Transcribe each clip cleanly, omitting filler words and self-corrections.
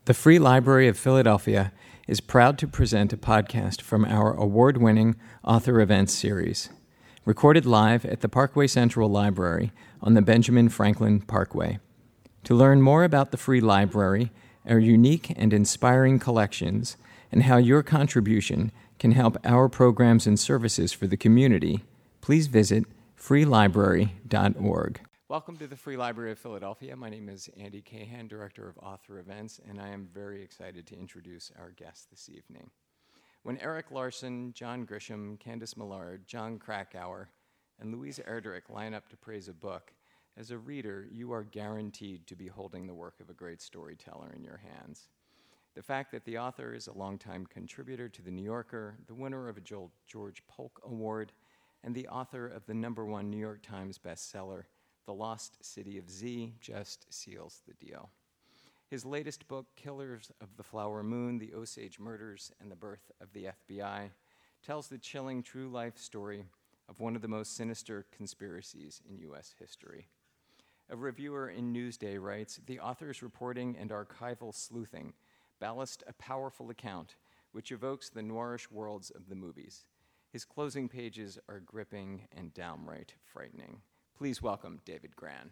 The Free Library of Philadelphia is proud to present a podcast from our award-winning Author Events series, recorded live at the Parkway Central Library on the Benjamin Franklin Parkway. To learn more about the Free Library, our unique and inspiring collections, and how your contribution can help our programs and services for the community, please visit freelibrary.org. Welcome to the Free Library of Philadelphia. My name is Andy Cahan, Director of Author Events, and I am very excited to introduce our guest this evening. When Eric Larson, John Grisham, Candace Millard, John Krakauer, and Louise Erdrich line up to praise a book, as a reader, you are guaranteed to be holding the work of a great storyteller in your hands. The fact that the author is a longtime contributor to The New Yorker, the winner of a George Polk Award, and the author of the #1 New York Times bestseller, The Lost City of Z, just seals the deal. His latest book, Killers of the Flower Moon, The Osage Murders and the Birth of the FBI, tells the chilling true life story of one of the most sinister conspiracies in U.S. history. A reviewer in Newsday writes, the author's reporting and archival sleuthing ballast a powerful account which evokes the noirish worlds of the movies. His closing pages are gripping and downright frightening. Please welcome David Grann.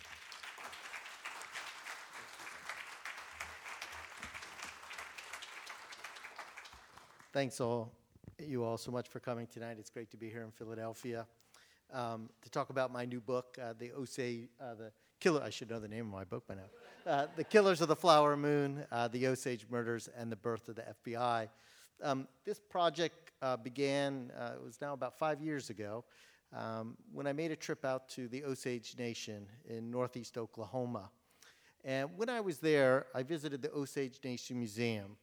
Thanks you all so much for coming tonight. It's great to be here in Philadelphia to talk about my new book, The Killer. I should know the name of my book by now. The Killers of the Flower Moon, The Osage Murders and the Birth of the FBI. This project began, it was now about 5 years ago, when I made a trip out to the Osage Nation in northeast Oklahoma. And when I was there, I visited the Osage Nation Museum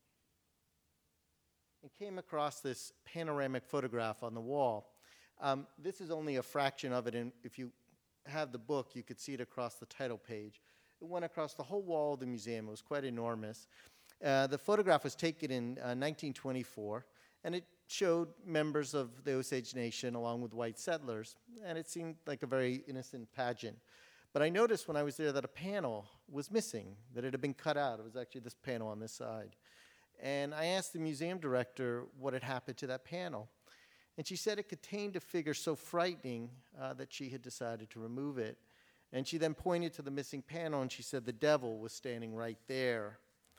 and came across this panoramic photograph on the wall. This is only a fraction of it, and if you have the book, you could see it across the title page. It went across the whole wall of the museum. It was quite enormous. The photograph was taken in 1924, and it showed members of the Osage Nation along with white settlers, and it seemed like a very innocent pageant. But I noticed when I was there that a panel was missing, that it had been cut out. It was actually this panel on this side. And I asked the museum director what had happened to that panel. And she said it contained a figure so frightening that she had decided to remove it. And she then pointed to the missing panel, and she said the devil was standing right there.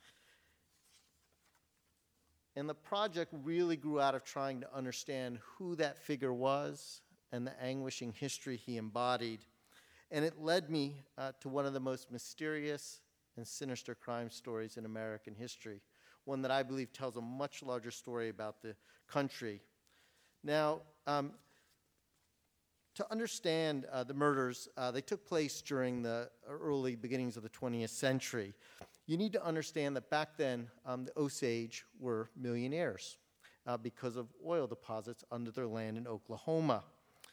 And the project really grew out of trying to understand who that figure was and the anguishing history he embodied. And it led me to one of the most mysterious and sinister crime stories in American history, one that I believe tells a much larger story about the country. Now, to understand the murders, they took place during the early beginnings of the 20th century. You need to understand that back then, the Osage were millionaires because of oil deposits under their land in Oklahoma.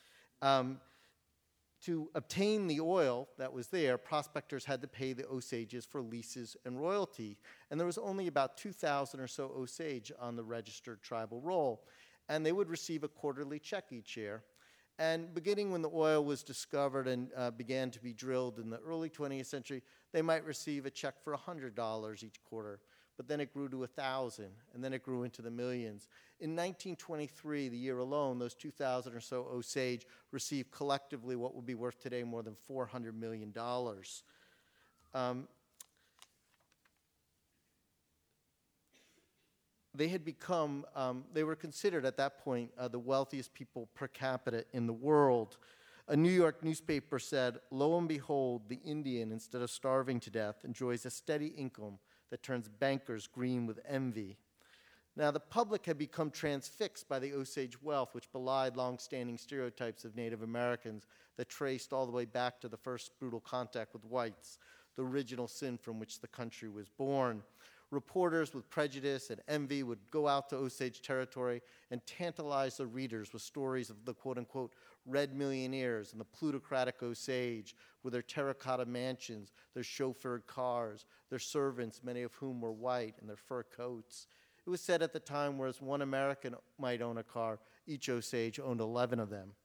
To obtain the oil that was there, prospectors had to pay the Osages for leases and royalty. And there was only about 2,000 or so Osage on the registered tribal roll. And they would receive a quarterly check each year. And beginning when the oil was discovered and began to be drilled in the early 20th century, they might receive a check for $100 each quarter. But then it grew to 1,000, and then it grew into the millions. In 1923, the year alone, those 2,000 or so Osage received collectively what would be worth today more than $400 million. They had become, they were considered at that point the wealthiest people per capita in the world. A New York newspaper said, lo and behold, the Indian, instead of starving to death, enjoys a steady income that turns bankers green with envy. Now, the public had become transfixed by the Osage wealth, which belied long-standing stereotypes of Native Americans that traced all the way back to the first brutal contact with whites, the original sin from which the country was born. Reporters with prejudice and envy would go out to Osage territory and tantalize their readers with stories of the quote-unquote red millionaires and the plutocratic Osage with their terracotta mansions, their chauffeured cars, their servants, many of whom were white, and their fur coats. It was said at the time, whereas one American might own a car, each Osage owned 11 of them.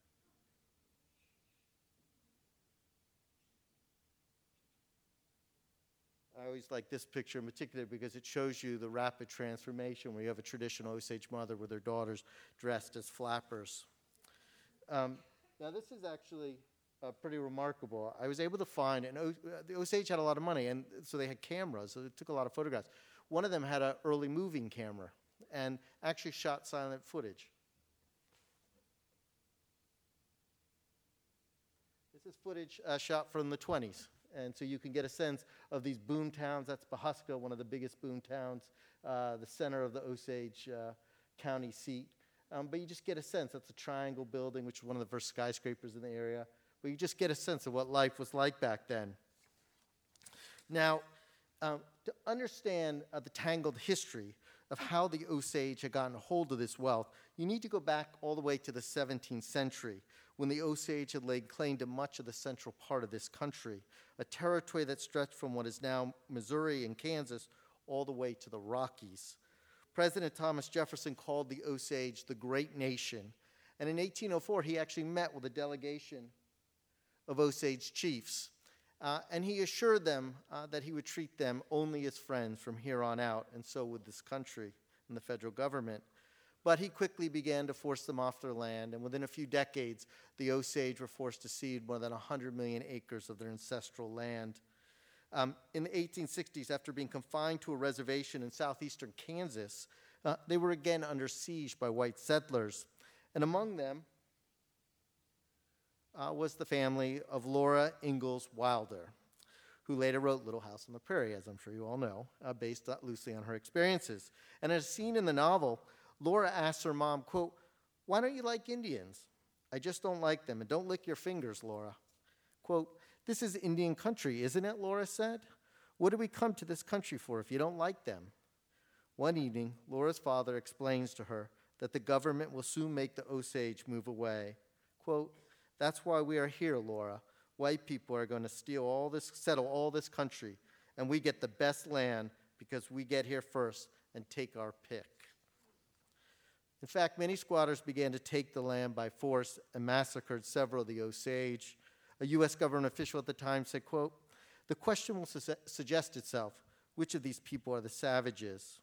I always like this picture in particular because it shows you the rapid transformation where you have a traditional Osage mother with her daughters dressed as flappers. Now this is actually pretty remarkable. I was able to find, the Osage had a lot of money, and so they had cameras, so they took a lot of photographs. One of them had an early moving camera and actually shot silent footage. This is footage shot from the 20s. And so you can get a sense of these boom towns. That's Pawhuska, one of the biggest boom towns, the center of the Osage County seat. But you just get a sense. That's a triangle building, which is one of the first skyscrapers in the area. But you just get a sense of what life was like back then. Now, to understand the tangled history of how the Osage had gotten a hold of this wealth, you need to go back all the way to the 17th century, when the Osage had laid claim to much of the central part of this country, a territory that stretched from what is now Missouri and Kansas all the way to the Rockies. President Thomas Jefferson called the Osage the Great Nation, and in 1804 he actually met with a delegation of Osage chiefs, and he assured them that he would treat them only as friends from here on out, and so would this country and the federal government. But he quickly began to force them off their land, and within a few decades, the Osage were forced to cede more than 100 million acres of their ancestral land. In the 1860s, after being confined to a reservation in southeastern Kansas, they were again under siege by white settlers. And among them was the family of Laura Ingalls Wilder, who later wrote Little House on the Prairie, as I'm sure you all know, based loosely on her experiences. And as seen in the novel, Laura asks her mom, quote, "Why don't you like Indians?" "I just don't like them, and don't lick your fingers, Laura." Quote, "This is Indian country, isn't it?" Laura said. "What did we come to this country for if you don't like them?" One evening, Laura's father explains to her that the government will soon make the Osage move away. Quote, "That's why we are here, Laura. White people are going to settle all this country, and we get the best land because we get here first and take our pick." In fact, many squatters began to take the land by force and massacred several of the Osage. A U.S. government official at the time said, quote, "The question will suggest itself, which of these people are the savages?"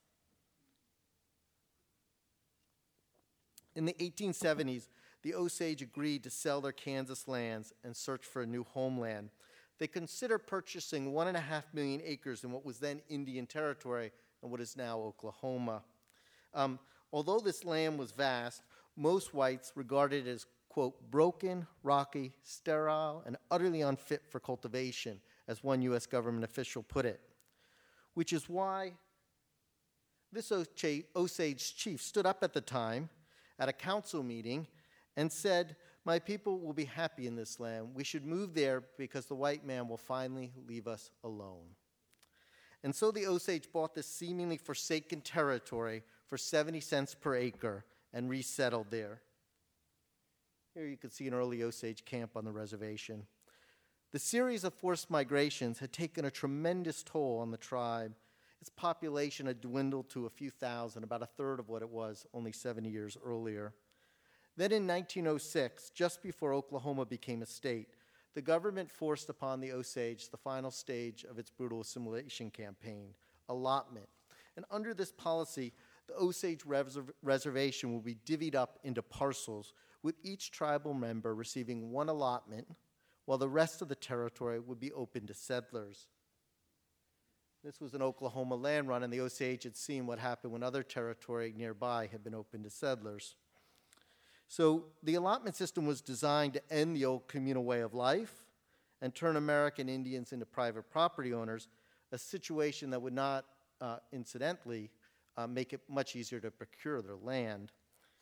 In the 1870s, the Osage agreed to sell their Kansas lands and search for a new homeland. They considered purchasing 1.5 million acres in what was then Indian Territory and what is now Oklahoma. Although this land was vast, most whites regarded it as, quote, "broken, rocky, sterile, and utterly unfit for cultivation," as one U.S. government official put it. Which is why this Osage chief stood up at the time at a council meeting and said, "My people will be happy in this land. We should move there because the white man will finally leave us alone." And so the Osage bought this seemingly forsaken territory for 70 cents per acre and resettled there. Here you can see an early Osage camp on the reservation. The series of forced migrations had taken a tremendous toll on the tribe. Its population had dwindled to a few thousand, about a third of what it was only 70 years earlier. Then in 1906, just before Oklahoma became a state, the government forced upon the Osage the final stage of its brutal assimilation campaign, allotment. And under this policy, the Osage reservation will be divvied up into parcels, with each tribal member receiving one allotment, while the rest of the territory would be open to settlers. This was an Oklahoma land run, and the Osage had seen what happened when other territory nearby had been open to settlers. So the allotment system was designed to end the old communal way of life and turn American Indians into private property owners, a situation that would not, incidentally, make it much easier to procure their land.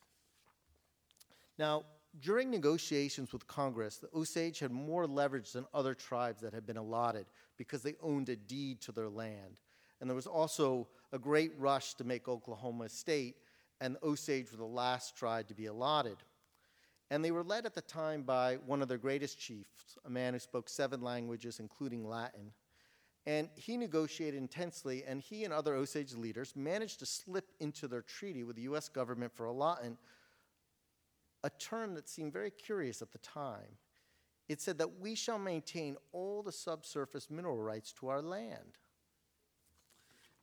Now, during negotiations with Congress, the Osage had more leverage than other tribes that had been allotted because they owned a deed to their land. And there was also a great rush to make Oklahoma a state, and the Osage were the last tribe to be allotted. And they were led at the time by one of their greatest chiefs, a man who spoke 7 languages, including Latin. And he negotiated intensely, and he and other Osage leaders managed to slip into their treaty with the U.S. government for allotment a term that seemed very curious at the time. It said that we shall maintain all the subsurface mineral rights to our land.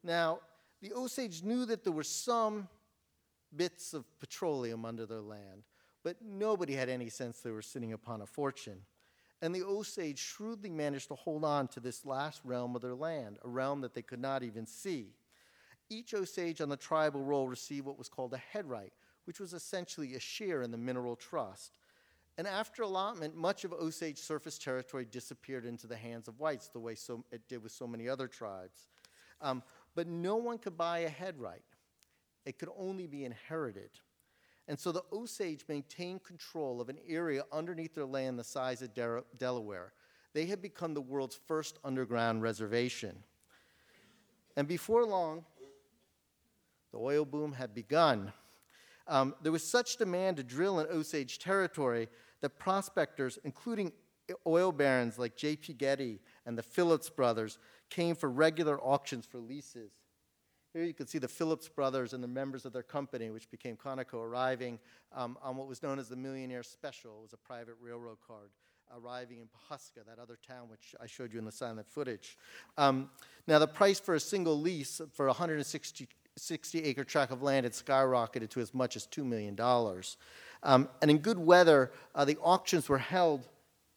Now, the Osage knew that there were some bits of petroleum under their land, but nobody had any sense they were sitting upon a fortune. And the Osage shrewdly managed to hold on to this last realm of their land, a realm that they could not even see. Each Osage on the tribal roll received what was called a head right, which was essentially a share in the mineral trust. And after allotment, much of Osage surface territory disappeared into the hands of whites, the way it did with so many other tribes. But no one could buy a head right. It could only be inherited. And so the Osage maintained control of an area underneath their land the size of Delaware. They had become the world's first underground reservation. And before long, the oil boom had begun. There was such demand to drill in Osage territory that prospectors, including oil barons like J.P. Getty and the Phillips brothers, came for regular auctions for leases. Here you can see the Phillips brothers and the members of their company, which became Conoco, arriving on what was known as the Millionaire Special. It was a private railroad card, arriving in Pawhuska, that other town which I showed you in the silent footage. Now, the price for a single lease for 160-acre tract of land had skyrocketed to as much as $2 million. And in good weather, the auctions were held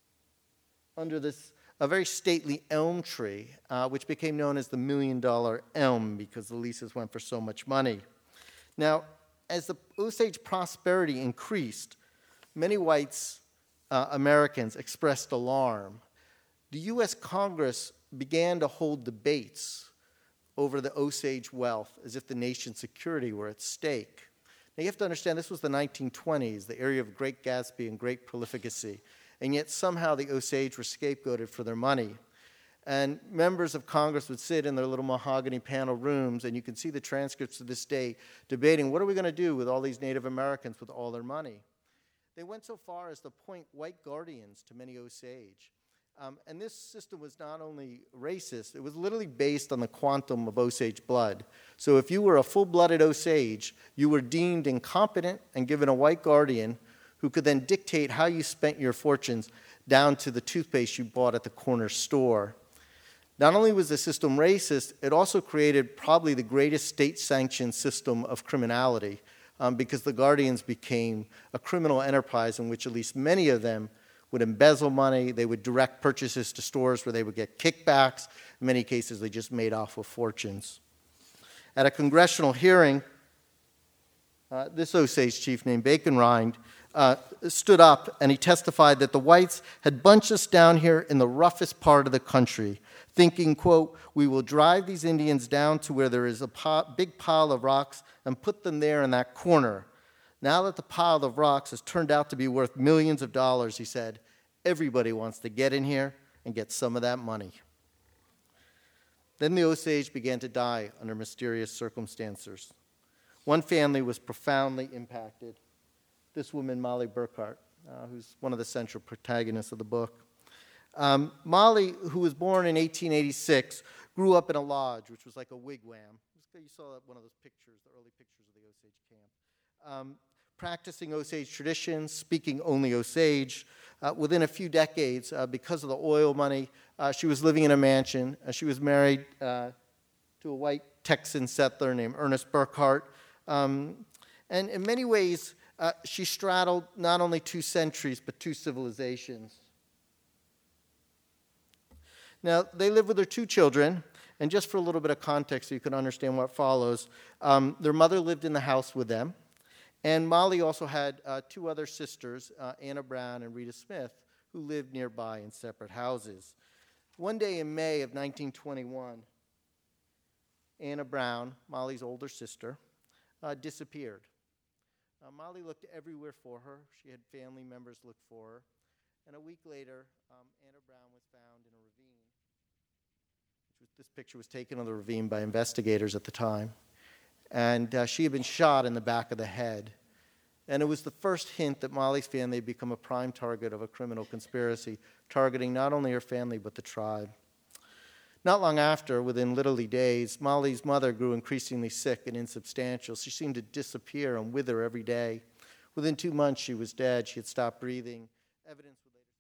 under a very stately elm tree, which became known as the $1 million elm because the leases went for so much money. Now, as the Osage prosperity increased, many whites, Americans, expressed alarm. The U.S. Congress began to hold debates over the Osage wealth as if the nation's security were at stake. Now, you have to understand, this was the 1920s, the era of Great Gatsby and great prolificacy. And yet somehow the Osage were scapegoated for their money. And members of Congress would sit in their little mahogany panel rooms, and you can see the transcripts to this day, debating, what are we going to do with all these Native Americans with all their money? They went so far as to appoint white guardians to many Osage. And this system was not only racist, it was literally based on the quantum of Osage blood. So if you were a full-blooded Osage, you were deemed incompetent and given a white guardian who could then dictate how you spent your fortunes down to the toothpaste you bought at the corner store. Not only was the system racist, it also created probably the greatest state-sanctioned system of criminality because the guardians became a criminal enterprise in which at least many of them would embezzle money. They would direct purchases to stores where they would get kickbacks. In many cases, they just made off with fortunes. At a congressional hearing, this Osage chief named Bacon Rind stood up and he testified that the whites had bunched us down here in the roughest part of the country, thinking, quote, we will drive these Indians down to where there is a big pile of rocks and put them there in that corner. Now that the pile of rocks has turned out to be worth millions of dollars, he said, everybody wants to get in here and get some of that money. Then the Osage began to die under mysterious circumstances. One family was profoundly impacted. This woman, Molly Burkhart, who's one of the central protagonists of the book. Molly, who was born in 1886, grew up in a lodge, which was like a wigwam. You saw one of those pictures, the early pictures of the Osage camp. Practicing Osage traditions, speaking only Osage. Within a few decades, because of the oil money, she was living in a mansion. She was married to a white Texan settler named Ernest Burkhart. And in many ways, she straddled not only 2 centuries, but 2 civilizations. Now, they lived with their 2 children, and just for a little bit of context so you can understand what follows, their mother lived in the house with them, and Molly also had 2 other sisters, Anna Brown and Rita Smith, who lived nearby in separate houses. One day in May of 1921, Anna Brown, Molly's older sister, disappeared. Molly looked everywhere for her. She had family members look for her. And a week later, Anna Brown was found in a ravine. This picture was taken of the ravine by investigators at the time. And she had been shot in the back of the head. And it was the first hint that Molly's family had become a prime target of a criminal conspiracy, targeting not only her family but the tribe. Not long after, within literally days, Molly's mother grew increasingly sick and insubstantial. She seemed to disappear and wither every day. Within 2 months, she was dead. She had stopped breathing. Evidence would later.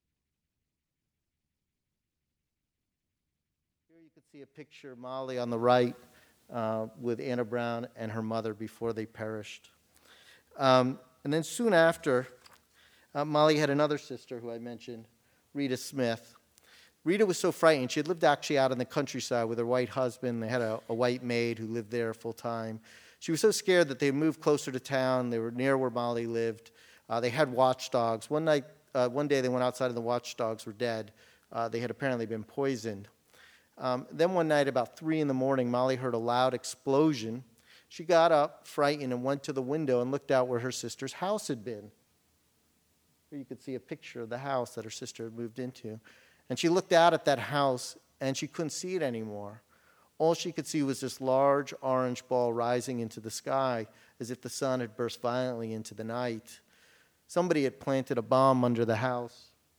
Here you can see a picture of Molly on the right, with Anna Brown and her mother before they perished. And then soon after, Molly had another sister who I mentioned, Rita Smith. Rita was so frightened. She had lived actually out in the countryside with her white husband. They had a white maid who lived there full time. She was so scared that they moved closer to town. They were near where Molly lived. They had watchdogs. One day they went outside and the watchdogs were dead. They had apparently been poisoned. Then one night about 3 in the morning, Molly heard a loud explosion. She got up, frightened, and went to the window and looked out where her sister's house had been. Here you could see a picture of the house that her sister had moved into. And she looked out at that house, and she couldn't see it anymore. All she could see was this large orange ball rising into the sky, as if the sun had burst violently into the night. Somebody had planted a bomb under the house.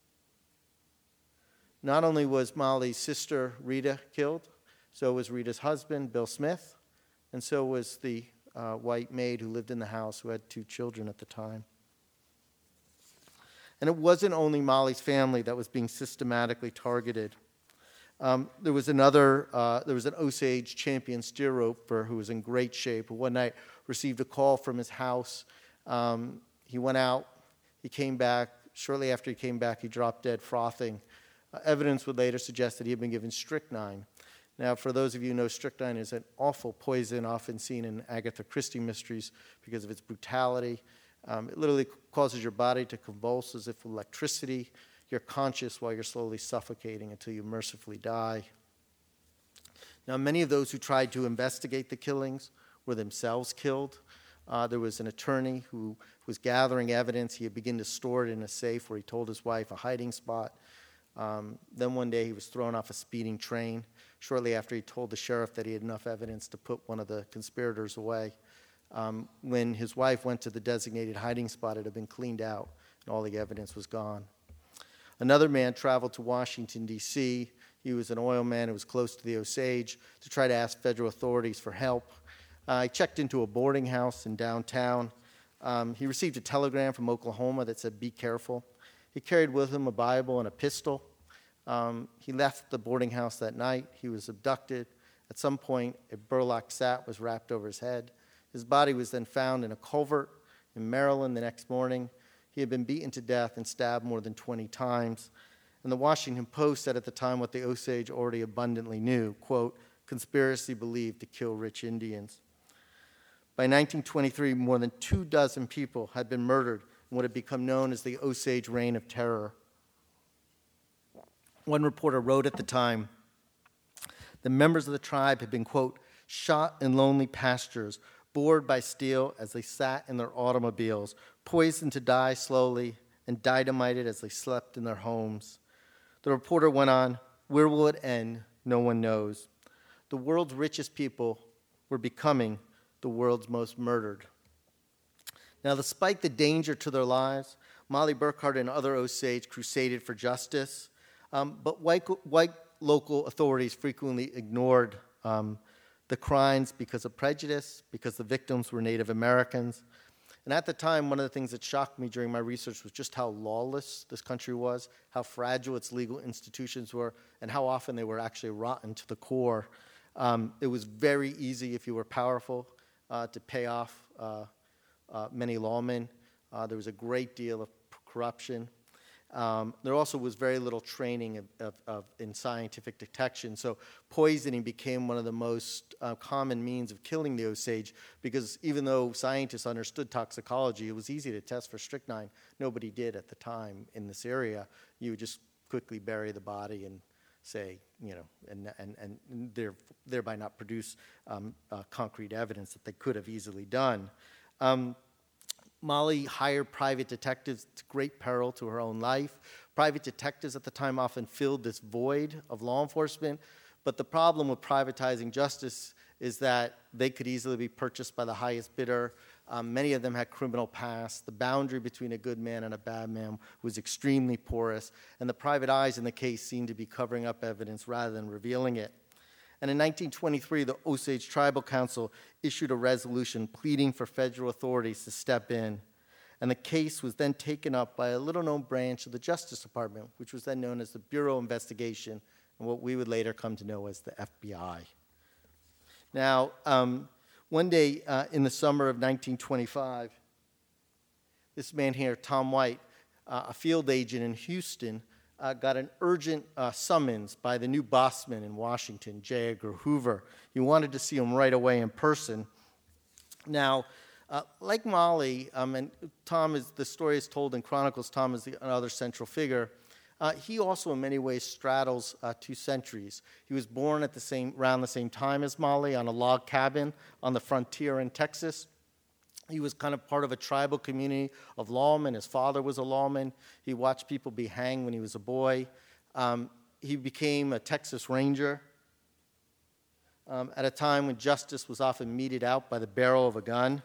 Not only was Molly's sister, Rita, killed, so was Rita's husband, Bill Smith, and so was the white maid who lived in the house who had 2 children at the time. And it wasn't only Molly's family that was being systematically targeted. There was an Osage champion steer roper who was in great shape, who one night received a call from his house. He went out, he came back. Shortly after he came back, he dropped dead, frothing. Evidence would later suggest that he had been given strychnine. Now, for those of you who know, strychnine is an awful poison often seen in Agatha Christie mysteries because of its brutality. It literally causes your body to convulse as if with electricity. You're conscious while you're slowly suffocating until you mercifully die. Now, many of those who tried to investigate the killings were themselves killed. There was an attorney who was gathering evidence. He had begun to store it in a safe where he told his wife a hiding spot. Then one day he was thrown off a speeding train shortly after he told the sheriff that he had enough evidence to put one of the conspirators away. When his wife went to the designated hiding spot, it had been cleaned out, and all the evidence was gone. Another man traveled to Washington, D.C. He was an oil man who was close to the Osage to try to ask federal authorities for help. He checked into a boarding house in downtown. He received a telegram from Oklahoma that said, "Be careful." He carried with him a Bible and a pistol. He left the boarding house that night. He was abducted. At some point, a burlap sack was wrapped over his head. His body was then found in a culvert in Maryland the next morning. He had been beaten to death and stabbed more than 20 times. And the Washington Post said at the time what the Osage already abundantly knew, quote, "Conspiracy believed to kill rich Indians." By 1923, more than 24 people had been murdered in what had become known as the Osage Reign of Terror. One reporter wrote at the time, "The members of the tribe had been, quote, shot in lonely pastures, bored by steel as they sat in their automobiles, poisoned to die slowly, and dynamited as they slept in their homes." The reporter went on, "Where will it end? No one knows. The world's richest people were becoming the world's most murdered." Now, despite the danger to their lives, Molly Burkhart and other Osage crusaded for justice, but white local authorities frequently ignored the crimes because of prejudice, because the victims were Native Americans. And at the time, one of the things that shocked me during my research was just how lawless this country was, how fragile its legal institutions were, and how often they were actually rotten to the core. It was very easy, if you were powerful, to pay off many lawmen. There was a great deal of corruption. There also was very little training in scientific detection, so poisoning became one of the most common means of killing the Osage, because even though scientists understood toxicology, it was easy to test for strychnine. Nobody did at the time in this area. You would just quickly bury the body and say, and thereby not produce concrete evidence that they could have easily done. Molly hired private detectives to great peril to her own life. Private detectives at the time often filled this void of law enforcement, but the problem with privatizing justice is that they could easily be purchased by the highest bidder. Many of them had criminal past. The boundary between a good man and a bad man was extremely porous, and the private eyes in the case seemed to be covering up evidence rather than revealing it. And in 1923, the Osage Tribal Council issued a resolution pleading for federal authorities to step in. And the case was then taken up by a little-known branch of the Justice Department, which was then known as the Bureau of Investigation, and what we would later come to know as the FBI. Now, one day in the summer of 1925, this man here, Tom White, a field agent in Houston, got an urgent summons by the new bossman in Washington, J. Edgar Hoover. He wanted to see him right away in person. Now, like Molly, and Tom is, the story is told in Chronicles, Tom is another central figure. He also, in many ways, straddles 2 centuries. He was born at around the same time as Molly on a log cabin on the frontier in Texas. He was kind of part of a tribal community of lawmen. His father was a lawman. He watched people be hanged when he was a boy. He became a Texas Ranger at a time when justice was often meted out by the barrel of a gun.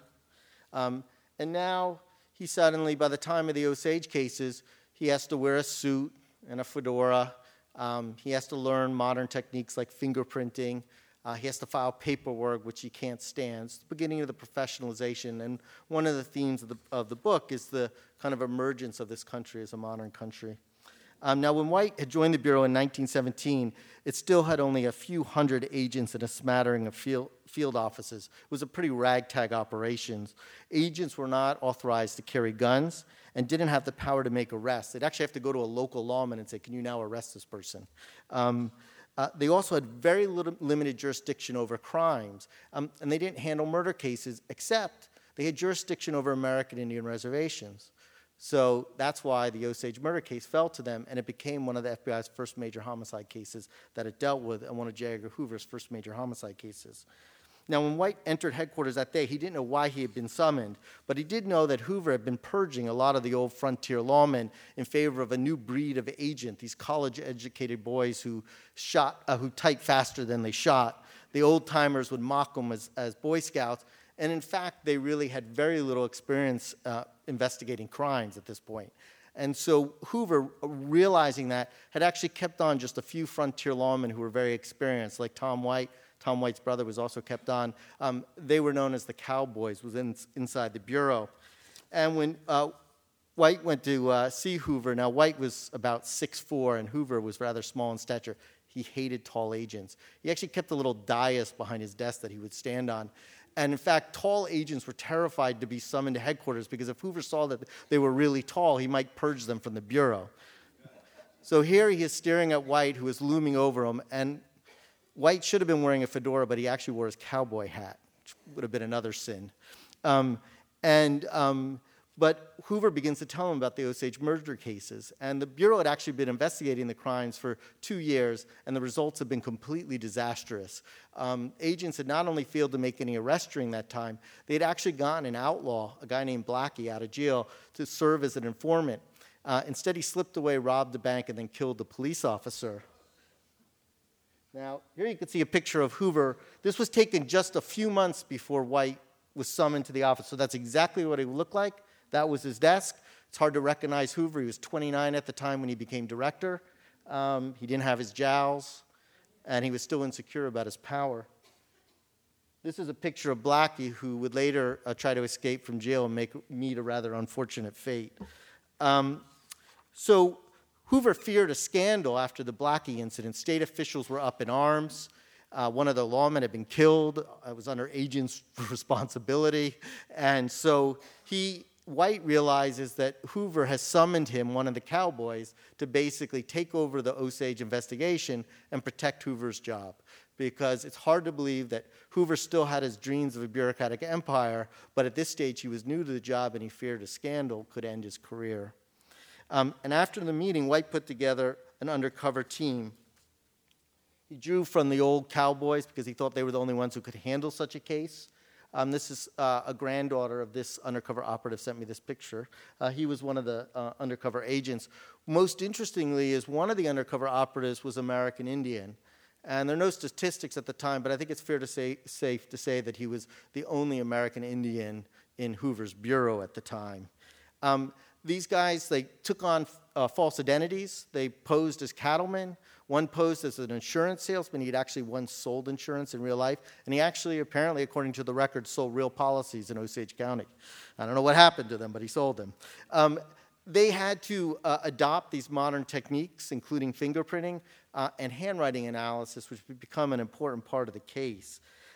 And now he suddenly, by the time of the Osage cases, he has to wear a suit and a fedora. He has to learn modern techniques like fingerprinting. He has to file paperwork, which he can't stand. It's the beginning of the professionalization. And one of the themes of the book is the kind of emergence of this country as a modern country. Now, when White had joined the Bureau in 1917, it still had only a few hundred agents and a smattering of field offices. It was a pretty ragtag operation. Agents were not authorized to carry guns and didn't have the power to make arrests. They'd actually have to go to a local lawman and say, can you now arrest this person? They also had very limited jurisdiction over crimes, and they didn't handle murder cases, except they had jurisdiction over American Indian reservations. So that's why the Osage murder case fell to them, and it became one of the FBI's first major homicide cases that it dealt with, and one of J. Edgar Hoover's first major homicide cases. Now, when White entered headquarters that day, he didn't know why he had been summoned, but he did know that Hoover had been purging a lot of the old frontier lawmen in favor of a new breed of agent, these college-educated boys who typed faster than they shot. The old-timers would mock them as Boy Scouts, and in fact, they really had very little experience investigating crimes at this point. And so Hoover, realizing that, had actually kept on just a few frontier lawmen who were very experienced, like Tom White. Tom White's brother was also kept on. They were known as the Cowboys, was inside the Bureau. And when White went to see Hoover, now White was about 6'4", and Hoover was rather small in stature. He hated tall agents. He actually kept a little dais behind his desk that he would stand on. And in fact, tall agents were terrified to be summoned to headquarters because if Hoover saw that they were really tall, he might purge them from the Bureau. So here he is staring at White, who is looming over him, and White should have been wearing a fedora, but he actually wore his cowboy hat, which would have been another sin. But Hoover begins to tell him about the Osage murder cases. And the Bureau had actually been investigating the crimes for 2 years, and the results had been completely disastrous. Agents had not only failed to make any arrests during that time, they had actually gotten an outlaw, a guy named Blackie, out of jail to serve as an informant. Instead, he slipped away, robbed the bank, and then killed the police officer. Now, here you can see a picture of Hoover. This was taken just a few months before White was summoned to the office, so that's exactly what he looked like. That was his desk. It's hard to recognize Hoover. He was 29 at the time when he became director. He didn't have his jowls, and he was still insecure about his power. This is a picture of Blackie, who would later try to escape from jail and meet a rather unfortunate fate. So Hoover feared a scandal after the Blackie incident. State officials were up in arms. One of the lawmen had been killed. It was under agent's responsibility. And so White realizes that Hoover has summoned him, one of the cowboys, to basically take over the Osage investigation and protect Hoover's job. Because it's hard to believe that Hoover still had his dreams of a bureaucratic empire, but at this stage he was new to the job and he feared a scandal could end his career. And after the meeting, White put together an undercover team. He drew from the old cowboys because he thought they were the only ones who could handle such a case. This is a granddaughter of this undercover operative sent me this picture. He was one of the undercover agents. Most interestingly is one of the undercover operatives was American Indian. And there are no statistics at the time, but I think it's safe to say that he was the only American Indian in Hoover's bureau at the time. These guys, they took on false identities. They posed as cattlemen. One posed as an insurance salesman. He'd actually once sold insurance in real life. And he actually, apparently, according to the record, sold real policies in Osage County. I don't know what happened to them, but he sold them. They had to adopt these modern techniques, including fingerprinting and handwriting analysis, which would become an important part of the case.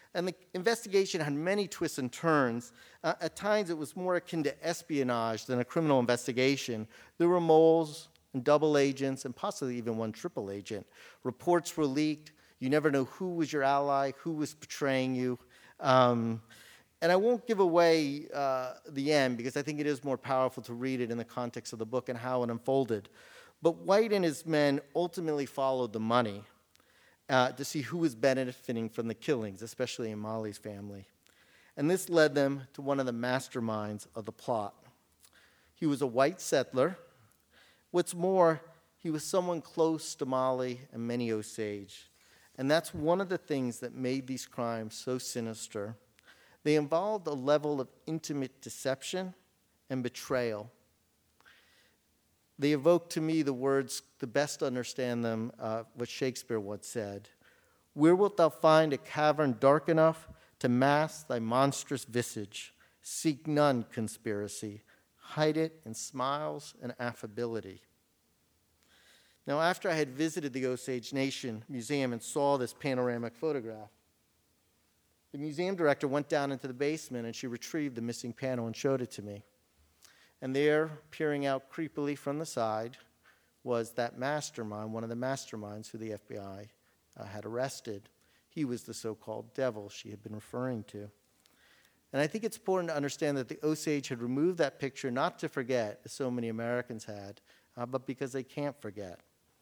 And the investigation had many twists and turns. At times, it was more akin to espionage than a criminal investigation. There were moles and double agents, and possibly even one triple agent. Reports were leaked. You never know who was your ally, who was betraying you. And I won't give away the end, because I think it is more powerful to read it in the context of the book and how it unfolded. But White and his men ultimately followed the money to see who was benefiting from the killings, especially in Mali's family. And this led them to one of the masterminds of the plot. He was a white settler. What's more, he was someone close to Mali and many Osage. And that's one of the things that made these crimes so sinister. They involved a level of intimate deception and betrayal. They evoke to me the words, to best understand them, what Shakespeare once said. Where wilt thou find a cavern dark enough to mask thy monstrous visage? Seek none conspiracy. Hide it in smiles and affability. Now, after I had visited the Osage Nation Museum and saw this panoramic photograph, the museum director went down into the basement and she retrieved the missing panel and showed it to me. And there, peering out creepily from the side, was that mastermind, one of the masterminds who the FBI had arrested. He was the so-called devil she had been referring to. And I think it's important to understand that the Osage had removed that picture not to forget, as so many Americans had, but because they can't forget.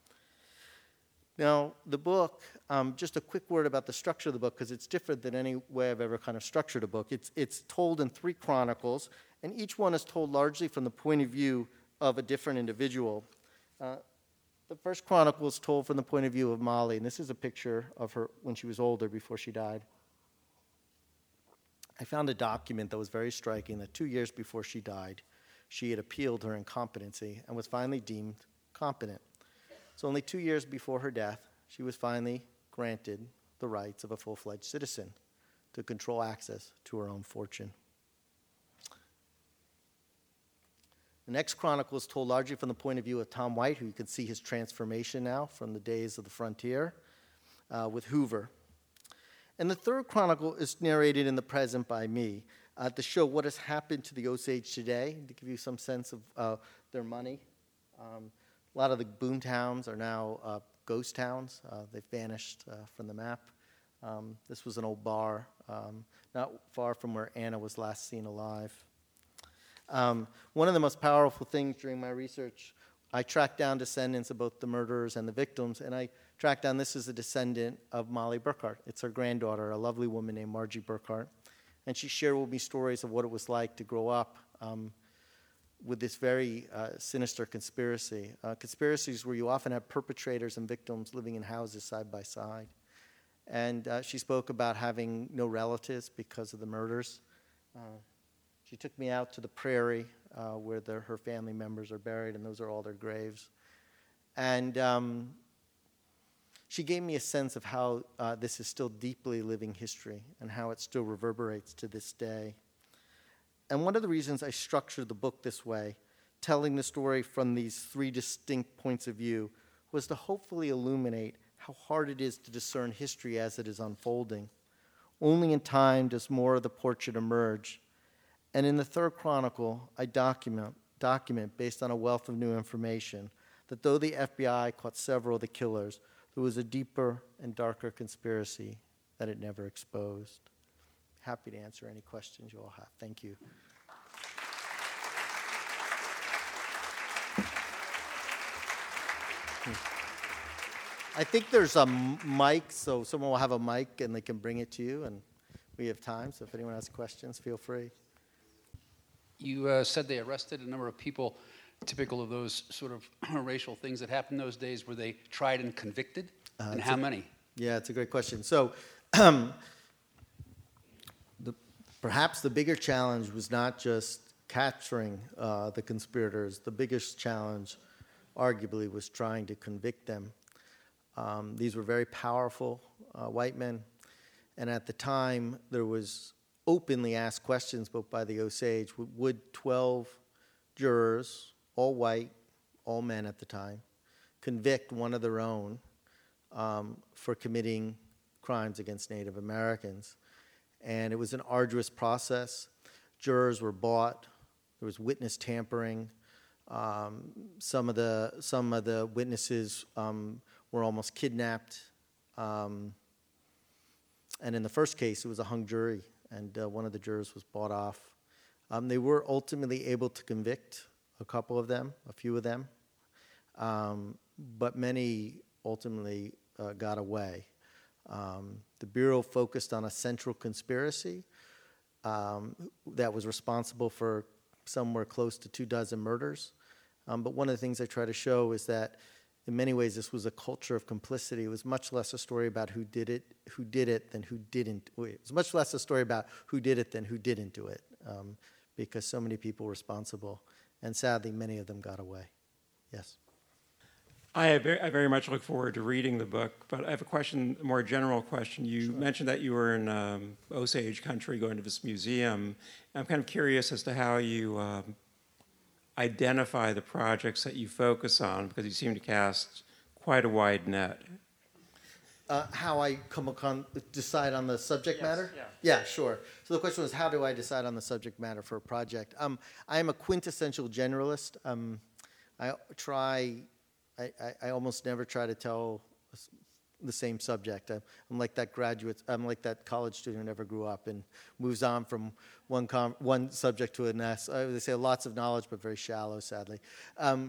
Now, the book, just a quick word about the structure of the book, because it's different than any way I've ever kind of structured a book. It's told in 3 chronicles, and each one is told largely from the point of view of a different individual. The first chronicle is told from the point of view of Mali, and this is a picture of her when she was older, before she died. I found a document that was very striking, that 2 years before she died, she had appealed her incompetency and was finally deemed competent. So only 2 years before her death, she was finally granted the rights of a full-fledged citizen to control access to her own fortune. The next chronicle is told largely from the point of view of Tom White, who you can see his transformation now from the days of the frontier with Hoover. And the third chronicle is narrated in the present by me to show what has happened to the Osage today, to give you some sense of their money. A lot of the boom towns are now ghost towns. They've vanished from the map. This was an old bar not far from where Anna was last seen alive. One of the most powerful things during my research, I tracked down descendants of both the murderers and the victims, and I tracked down, this is a descendant of Molly Burkhart. It's her granddaughter, a lovely woman named Margie Burkhart. And she shared with me stories of what it was like to grow up with this very sinister conspiracy. Conspiracies where you often have perpetrators and victims living in houses side by side. And she spoke about having no relatives because of the murders. She took me out to the prairie where her family members are buried, and those are all their graves. And she gave me a sense of how this is still deeply living history and how it still reverberates to this day. And one of the reasons I structured the book this way, telling the story from these 3 distinct points of view, was to hopefully illuminate how hard it is to discern history as it is unfolding. Only in time does more of the portrait emerge. And in the third chronicle, I document based on a wealth of new information, that though the FBI caught several of the killers, there was a deeper and darker conspiracy that it never exposed. Happy to answer any questions you all have. Thank you. I think there's a mic, so someone will have a mic and they can bring it to you, and we have time, so if anyone has questions, feel free. You said they arrested a number of people, typical of those sort of racial things that happened those days. Were they tried and convicted? And how many? Yeah, it's a great question. So perhaps the bigger challenge was not just capturing the conspirators. The biggest challenge, arguably, was trying to convict them. These were very powerful white men, and at the time there was openly asked questions both by the Osage. Would 12 jurors, all white, all men at the time, convict one of their own for committing crimes against Native Americans? and it was an arduous process. Jurors were bought. There was witness tampering. Some of the witnesses were almost kidnapped. And in the first case, it was a hung jury, and one of the jurors was bought off. They were ultimately able to convict a couple of them, a few of them, but many ultimately got away. The Bureau focused on a central conspiracy that was responsible for somewhere close to 24 murders. But one of the things I try to show is that in many ways this was a culture of complicity. It was much less a story about who did it than who didn't. It was much less a story about who did it than who didn't do it, because so many people were responsible, and sadly many of them got away. Yes. I very much look forward to reading the book, but I have a question, a more general question. You mentioned that you were in Osage country going to this museum. I'm kind of curious as to how you identify the projects that you focus on, because you seem to cast quite a wide net. How I decide on the subject matter? Yeah. Yeah, sure. So the question was, how do I decide on the subject matter for a project? I am a quintessential generalist. I almost never try to tell the same subject. I'm like that college student who never grew up and moves on from one subject to another. They say lots of knowledge, but very shallow, sadly. And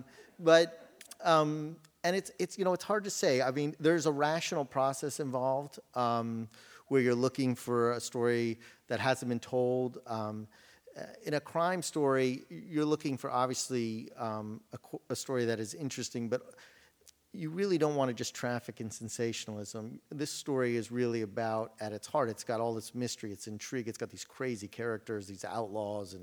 it's hard to say. I mean, there's a rational process involved where you're looking for a story that hasn't been told. In a crime story, you're looking for obviously a story that is interesting, but you really don't want to just traffic in sensationalism. This story is really about, at its heart, it's got all this mystery, it's intrigue, it's got these crazy characters, these outlaws,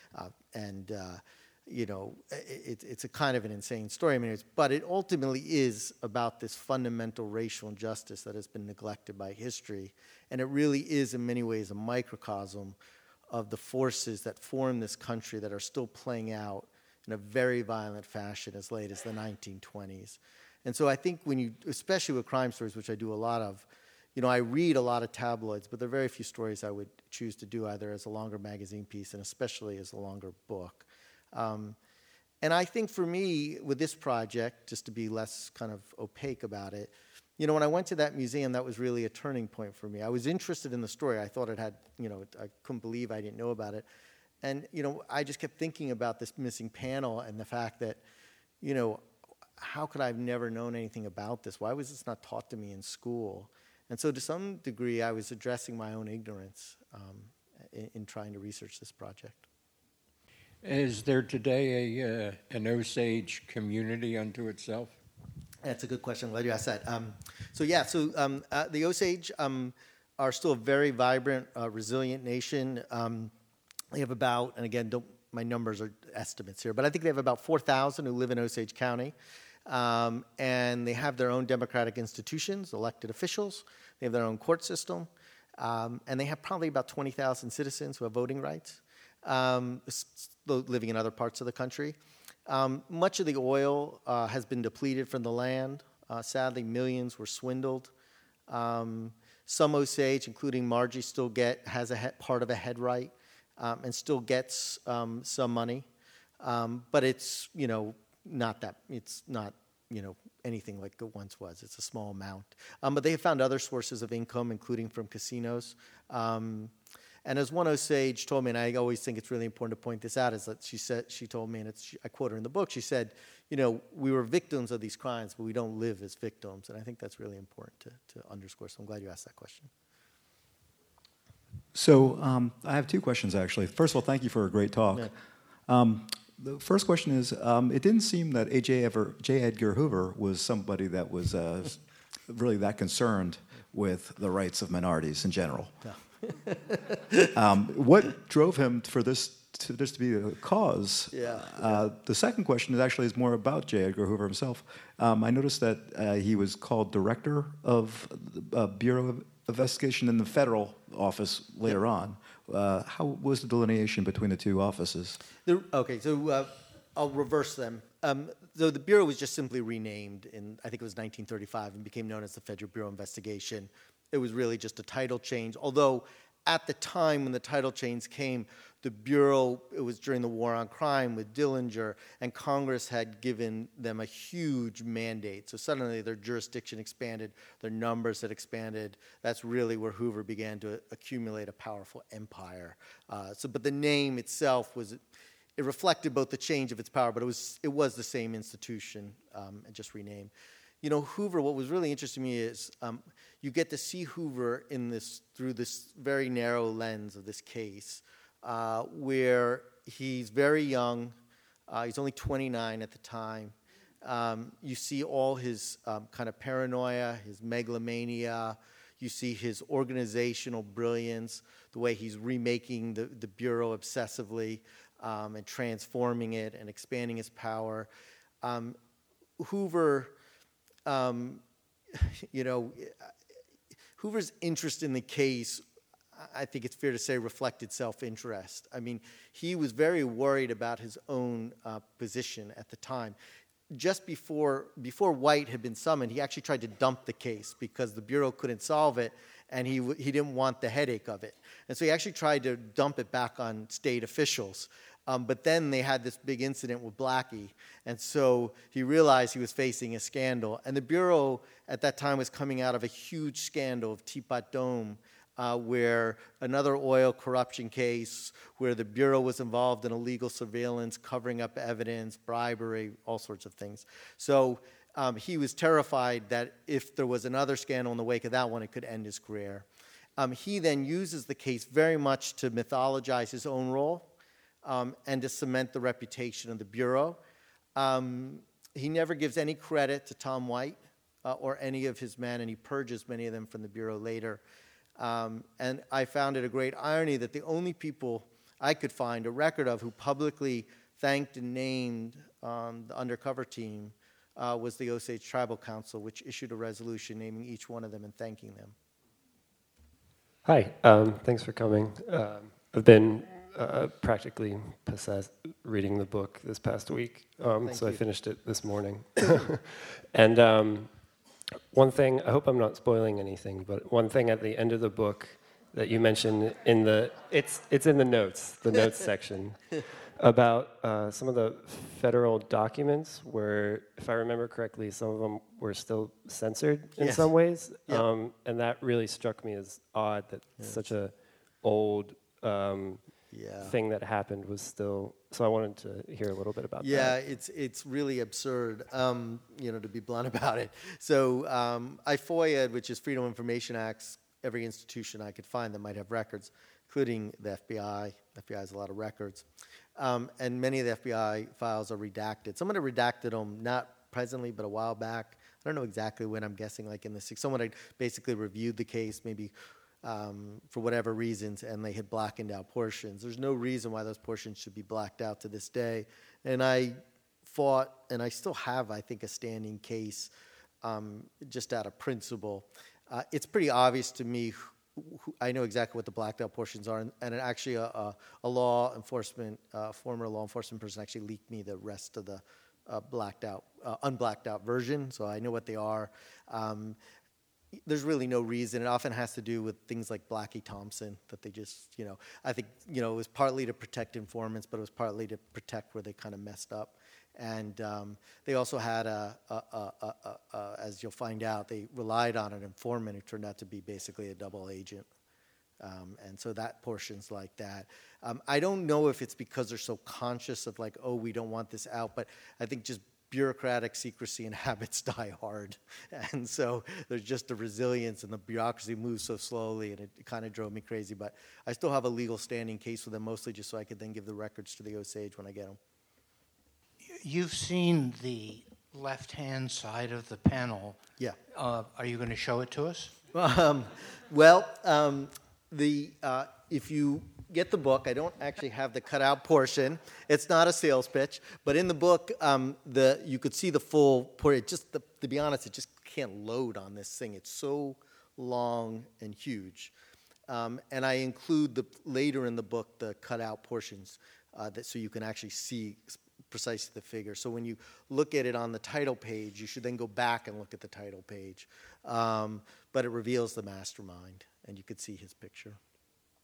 it's a kind of an insane story. I mean, but it ultimately is about this fundamental racial injustice that has been neglected by history, and it really is in many ways a microcosm of the forces that form this country that are still playing out in a very violent fashion as late as the 1920s. And so I think especially with crime stories, which I do a lot of, I read a lot of tabloids, but there are very few stories I would choose to do either as a longer magazine piece and especially as a longer book. And I think for me, with this project, just to be less kind of opaque about it, when I went to that museum, that was really a turning point for me. I was interested in the story. I thought it had, I couldn't believe I didn't know about it. And, I just kept thinking about this missing panel and the fact that, how could I have never known anything about this? Why was this not taught to me in school? And so to some degree, I was addressing my own ignorance in trying to research this project. Is there today an Osage community unto itself? That's a good question. I'm glad you asked that. The Osage are still a very vibrant, resilient nation. They have about, and again, my numbers are estimates here, but I think they have about 4,000 who live in Osage County. And they have their own democratic institutions, elected officials. They have their own court system. And they have probably about 20,000 citizens who have voting rights, living in other parts of the country. Much of the oil has been depleted from the land. Sadly, millions were swindled. Some Osage, including Margie, still has part of a head right and still gets some money. But it's, not that, it's not, anything like it once was. It's a small amount. But they have found other sources of income, including from casinos. And as one Osage told me, and I always think it's really important to point this out, is that she told me, and I quote her in the book, she said, we were victims of these crimes, but we don't live as victims. And I think that's really important to underscore. So I'm glad you asked that question. So I have two questions, actually. First of all, thank you for a great talk. Yeah. The first question is, it didn't seem that J. Edgar Hoover was somebody that was really that concerned with the rights of minorities in general. Yeah. What drove him for this to be a cause? Yeah. The second question is more about J. Edgar Hoover himself. I noticed that he was called director of the Bureau of Investigation in the federal office later on. How was the delineation between the two offices? I'll reverse them. So the Bureau was just simply renamed in, I think it was 1935, and became known as the Federal Bureau of Investigation. It was really just a title change, although At the time when the title change came, the Bureau, it was during the War on Crime with Dillinger, and Congress had given them a huge mandate. So suddenly their jurisdiction expanded, their numbers had expanded. That's really where Hoover began to accumulate a powerful empire. But the name itself it reflected both the change of its power, but it was the same institution, and just renamed. Hoover, what was really interesting to me is you get to see Hoover through this very narrow lens of this case, where he's very young. He's only 29 at the time. You see all his kind of paranoia, his megalomania. You see his organizational brilliance, the way he's remaking the Bureau obsessively and transforming it and expanding his power. Hoover, Hoover's interest in the case, I think it's fair to say, reflected self-interest. I mean, he was very worried about his own position at the time. Just before White had been summoned, he actually tried to dump the case because the Bureau couldn't solve it, and he didn't want the headache of it. And so he actually tried to dump it back on state officials. But then they had this big incident with Blackie, and so he realized he was facing a scandal. And the Bureau at that time was coming out of a huge scandal of Teapot Dome, where another oil corruption case, where the Bureau was involved in illegal surveillance, covering up evidence, bribery, all sorts of things. So he was terrified that if there was another scandal in the wake of that one, it could end his career. He then uses the case very much to mythologize his own role, and to cement the reputation of the Bureau. He never gives any credit to Tom White or any of his men, and he purges many of them from the Bureau later. And I found it a great irony that the only people I could find a record of who publicly thanked and named the undercover team was the Osage Tribal Council, which issued a resolution naming each one of them and thanking them. Hi, thanks for coming. I've been practically possessed reading the book this past week, so I finished it this morning. And one thing, I hope I'm not spoiling anything, but one thing at the end of the book that you mentioned it's in the notes section, about some of the federal documents where, if I remember correctly, some of them were still censored in some ways. Yep. And that really struck me as odd that such a old thing that happened was still. So I wanted to hear a little bit about that. Yeah, it's really absurd, to be blunt about it. So I FOIA'd, which is Freedom of Information Act's, every institution I could find that might have records, including the FBI. The FBI has a lot of records. And many of the FBI files are redacted. Someone had redacted them, not presently, but a while back. I don't know exactly when, I'm guessing like in the 60s. Someone had basically reviewed the case, maybe for whatever reasons, and they had blackened out portions. There's no reason why those portions should be blacked out to this day. And I fought, and I still have, I think, a standing case just out of principle. It's pretty obvious to me. I know exactly what the blacked out portions are, and actually a law enforcement, former law enforcement person actually leaked me the rest of the unblacked out version, so I know what they are. There's really no reason. It often has to do with things like Blackie Thompson, that they just, I think, it was partly to protect informants, but it was partly to protect where they kind of messed up. And they also had as you'll find out, they relied on an informant who turned out to be basically a double agent. And so that portion's like that. I don't know if it's because they're so conscious of like, oh, we don't want this out, but I think just bureaucratic secrecy and habits die hard. And so there's just a resilience, and the bureaucracy moves so slowly, and it kind of drove me crazy. But I still have a legal standing case with them, mostly just so I could then give the records to the Osage when I get them. You've seen the left-hand side of the panel. Yeah. Are you going to show it to us? If you get the book, I don't actually have the cutout portion. It's not a sales pitch, but in the book, you could see the full portrait. To be honest, it just can't load on this thing. It's so long and huge. And I include later in the book the cutout portions so you can actually see precisely the figure. So when you look at it on the title page, you should then go back and look at the title page. But it reveals the mastermind, and you could see his picture.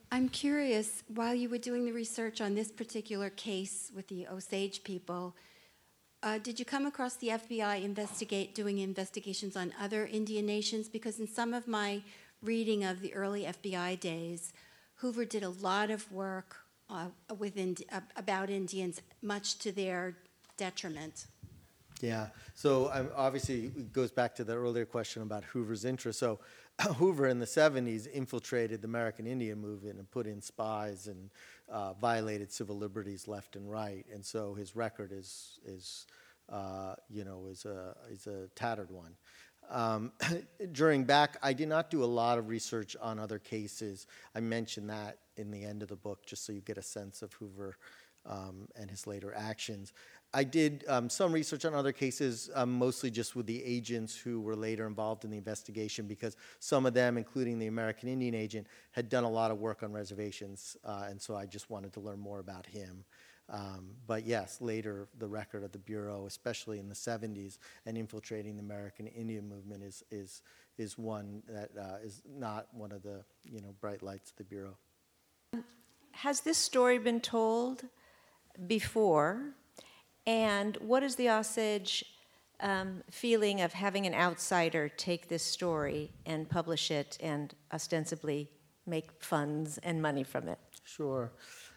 I'm curious, while you were doing the research on this particular case with the Osage people, did you come across the FBI doing investigations on other Indian nations? Because in some of my reading of the early FBI days, Hoover did a lot of work about Indians, much to their detriment. Yeah, so obviously it goes back to the earlier question about Hoover's interest. So Hoover in the 70s infiltrated the American Indian movement and put in spies and violated civil liberties left and right. And so his record is a tattered one. I did not do a lot of research on other cases. I mentioned that in the end of the book, just so you get a sense of Hoover and his later actions. I did some research on other cases, mostly just with the agents who were later involved in the investigation, because some of them, including the American Indian agent, had done a lot of work on reservations, and so I just wanted to learn more about him. But yes, later the record of the Bureau, especially in the 70s, and infiltrating the American Indian movement is one that is not one of the bright lights of the Bureau. Has this story been told before? And what is the Osage feeling of having an outsider take this story and publish it and ostensibly make funds and money from it? Sure.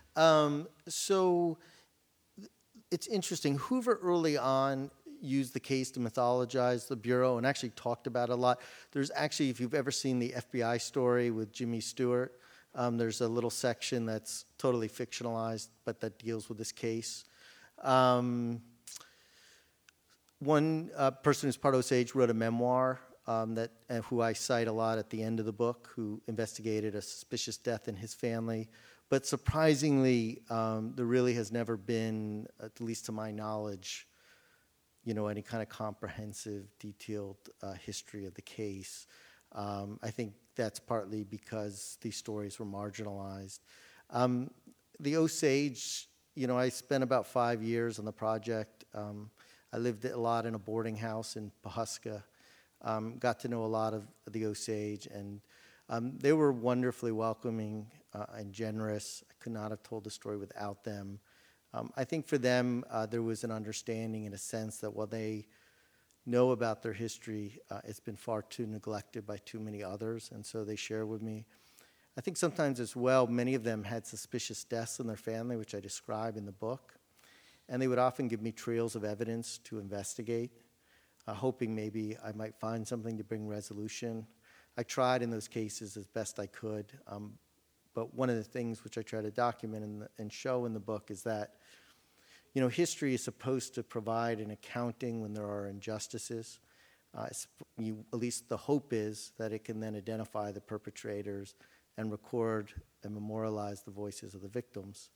So it's interesting. Hoover early on used the case to mythologize the Bureau and actually talked about it a lot. There's actually, if you've ever seen the FBI story with Jimmy Stewart, there's a little section that's totally fictionalized, but that deals with this case. One person who's part of Osage wrote a memoir who I cite a lot at the end of the book, who investigated a suspicious death in his family. But surprisingly, there really has never been, at least to my knowledge, any kind of comprehensive, detailed history of the case. I think that's partly because these stories were marginalized. The Osage, I spent about 5 years on the project. I lived a lot in a boarding house in Pawhuska. Got to know a lot of the Osage, and they were wonderfully welcoming and generous. I could not have told the story without them. I think for them, there was an understanding in a sense that while they know about their history, it's been far too neglected by too many others, and so they share with me. I think sometimes as well, many of them had suspicious deaths in their family, which I describe in the book, and they would often give me trails of evidence to investigate, hoping maybe I might find something to bring resolution. I tried in those cases as best I could, but one of the things which I try to document and show in the book is that history is supposed to provide an accounting when there are injustices. At least the hope is that it can then identify the perpetrators and record and memorialize the voices of the victims.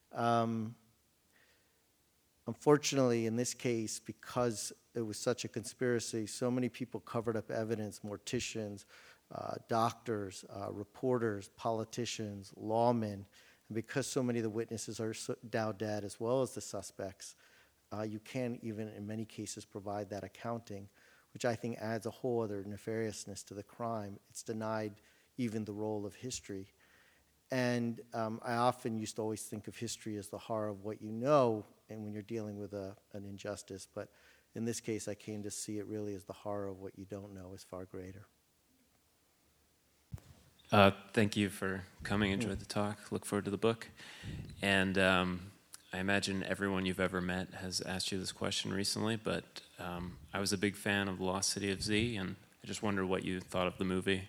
Unfortunately, in this case, because it was such a conspiracy, so many people covered up evidence, morticians, doctors, reporters, politicians, lawmen, and because so many of the witnesses are now dead, as well as the suspects, you can't even, in many cases, provide that accounting, which I think adds a whole other nefariousness to the crime. It's denied even the role of history. And I often used to always think of history as the horror of what you know, and when you're dealing with an injustice, but in this case, I came to see it really as the horror of what you don't know is far greater. Thank you for coming. Enjoyed the talk. Look forward to the book. And I imagine everyone you've ever met has asked you this question recently, but I was a big fan of The Lost City of Z, and I just wonder what you thought of the movie.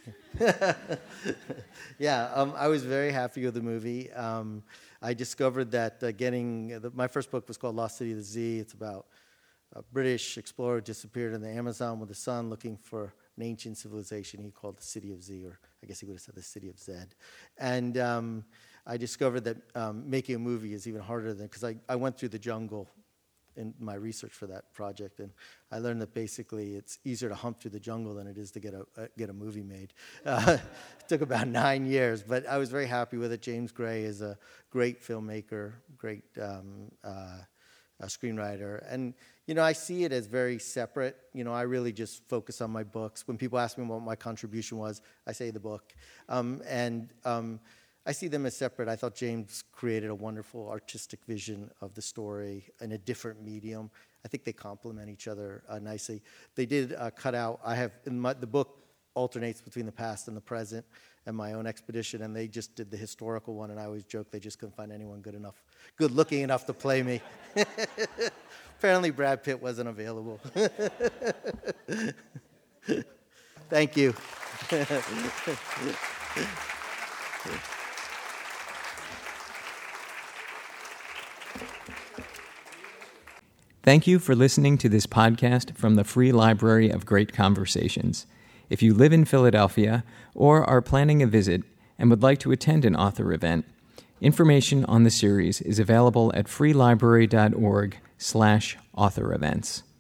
Yeah, I was very happy with the movie. I discovered that my first book was called Lost City of the Z. It's about a British explorer who disappeared in the Amazon with his son looking for an ancient civilization he called the City of Z, or I guess he would have said the City of Zed. And I discovered that making a movie is even harder because I went through the jungle in my research for that project, and I learned that basically it's easier to hump through the jungle than it is to get a movie made. It took about 9 years, but I was very happy with it. James Gray is a great filmmaker, great screenwriter, and I see it as very separate. I really just focus on my books. When people ask me what my contribution was, I say the book, and I see them as separate. I thought James created a wonderful artistic vision of the story in a different medium. I think they complement each other nicely. They did cut out, the book alternates between the past and the present and my own expedition, and they just did the historical one, and I always joke they just couldn't find anyone good looking enough to play me. Apparently Brad Pitt wasn't available. Thank you. Thank you for listening to this podcast from the Free Library of Great Conversations. If you live in Philadelphia or are planning a visit and would like to attend an author event, information on the series is available at freelibrary.org/author events.